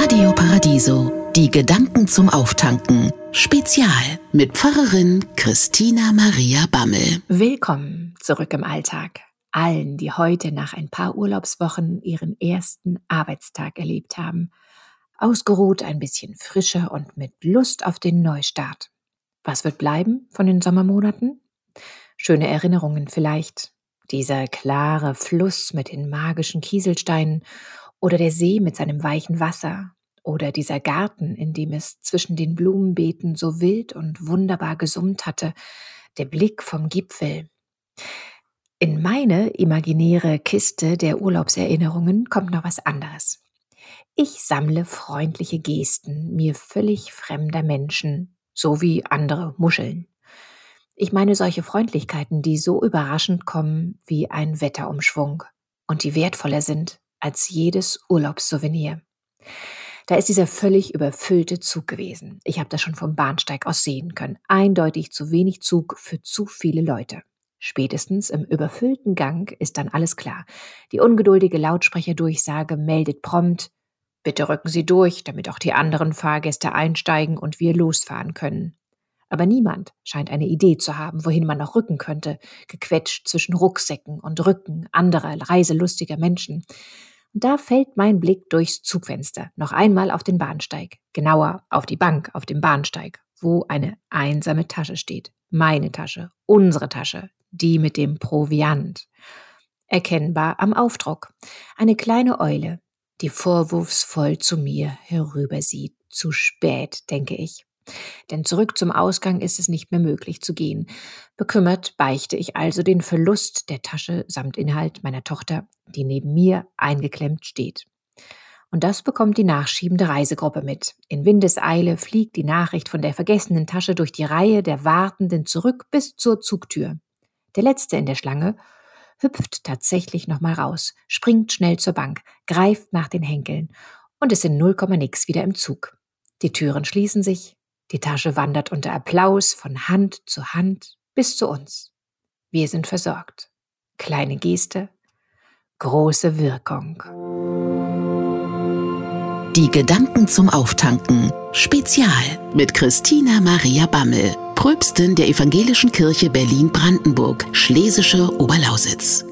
Radio Paradiso, die Gedanken zum Auftanken. Spezial mit Pfarrerin Christina Maria Bammel. Willkommen zurück im Alltag. Allen, die heute nach ein paar Urlaubswochen ihren ersten Arbeitstag erlebt haben. Ausgeruht, ein bisschen frischer und mit Lust auf den Neustart. Was wird bleiben von den Sommermonaten? Schöne Erinnerungen vielleicht. Dieser klare Fluss mit den magischen Kieselsteinen oder der See mit seinem weichen Wasser oder dieser Garten, in dem es zwischen den Blumenbeeten so wild und wunderbar gesummt hatte, der Blick vom Gipfel. In meine imaginäre Kiste der Urlaubserinnerungen kommt noch was anderes. Ich sammle freundliche Gesten mir völlig fremder Menschen, sowie andere Muscheln. Ich meine solche Freundlichkeiten, die so überraschend kommen wie ein Wetterumschwung und die wertvoller sind als jedes Urlaubssouvenir. Da ist dieser völlig überfüllte Zug gewesen. Ich habe das schon vom Bahnsteig aus sehen können. Eindeutig zu wenig Zug für zu viele Leute. Spätestens im überfüllten Gang ist dann alles klar. Die ungeduldige Lautsprecherdurchsage meldet prompt: Bitte rücken Sie durch, damit auch die anderen Fahrgäste einsteigen und wir losfahren können. Aber niemand scheint eine Idee zu haben, wohin man noch rücken könnte, gequetscht zwischen Rucksäcken und Rücken anderer reiselustiger Menschen. Und da fällt mein Blick durchs Zugfenster noch einmal auf den Bahnsteig, genauer auf die Bank auf dem Bahnsteig, wo eine einsame Tasche steht. Meine Tasche, unsere Tasche, die mit dem Proviant. Erkennbar am Aufdruck. Eine kleine Eule, die vorwurfsvoll zu mir herübersieht. Zu spät, denke ich. Denn zurück zum Ausgang ist es nicht mehr möglich zu gehen. Bekümmert beichte ich also den Verlust der Tasche samt Inhalt meiner Tochter, die neben mir eingeklemmt steht. Und das bekommt die nachschiebende Reisegruppe mit. In Windeseile fliegt die Nachricht von der vergessenen Tasche durch die Reihe der Wartenden zurück bis zur Zugtür. Der Letzte in der Schlange hüpft tatsächlich nochmal raus, springt schnell zur Bank, greift nach den Henkeln und ist in 0, nix wieder im Zug. Die Türen schließen sich. Die Tasche wandert unter Applaus von Hand zu Hand bis zu uns. Wir sind versorgt. Kleine Geste, große Wirkung. Die Gedanken zum Auftanken. Spezial mit Christina Maria Bammel, Pröpstin der Evangelischen Kirche Berlin-Brandenburg, Schlesische Oberlausitz.